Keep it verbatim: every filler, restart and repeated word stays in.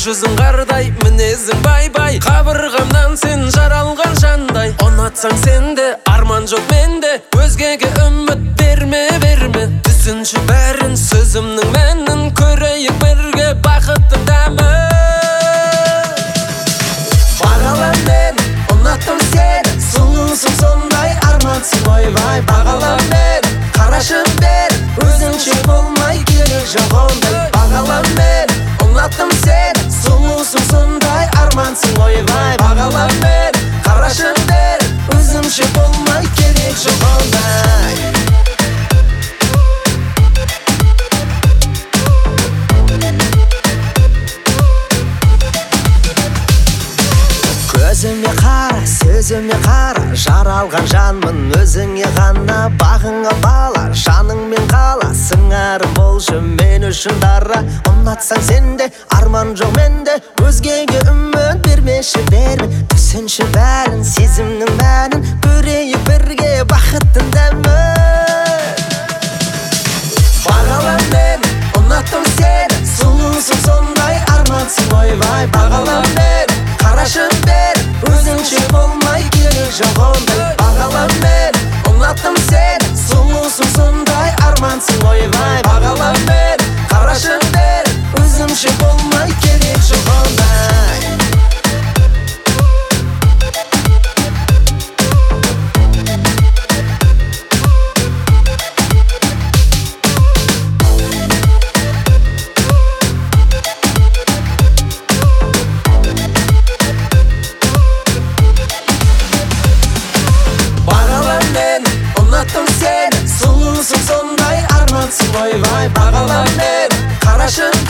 жүзің қардай, мінезің бай-бай. Қабырғамнан сен жаралған жандай. Ұнатсаң сенде, арман жоқ менде. Өзгеге үміт берме, берме. Түсінші бәрін, сөзімнің мәнін. Көрейік бірге бақыттың дәмін. Бағалам мен, ұнаттым сені. Сұлусың сондай, армансың ойбай. Бағалам мен, қарашым бер, өзіңше болмай керек жоқ ондай. Бағалам мен, ұнаттым сені. Сұлусың сондай, армансың ойбай. Бағалам мен, қарашым бер, өзіңше болмай керек жоқ ондай. Көзіме қара, сөзіме қара, жаралған жанмын өзіңе ғана. Бағыңа бала, жаныңмен қала, сыңарым болшы мен үшін дара. Ұнатсаң сенде, арман жоқ менде, өзгеге үміт бермеші берме. Түсінші бәрін, сезімнің мәнін, көрейік бірге бақыттың дәмін. Бағалам мен, ұнаттым сені, сұлусың сондай, армансың ойбай. Бағалам мен, қарашым бер, өзіңше болмай керек жоқ ондай. Бағалам мен, ұнаттым сені, сұлусың сондай, армансың ойбай. Бағалам мен, қарашым бер, өзіңше болмай керек жоқ ондай. Ұнаттым сені, сұлусың сондай, армансың ойбай. Бағалам мен, қарашым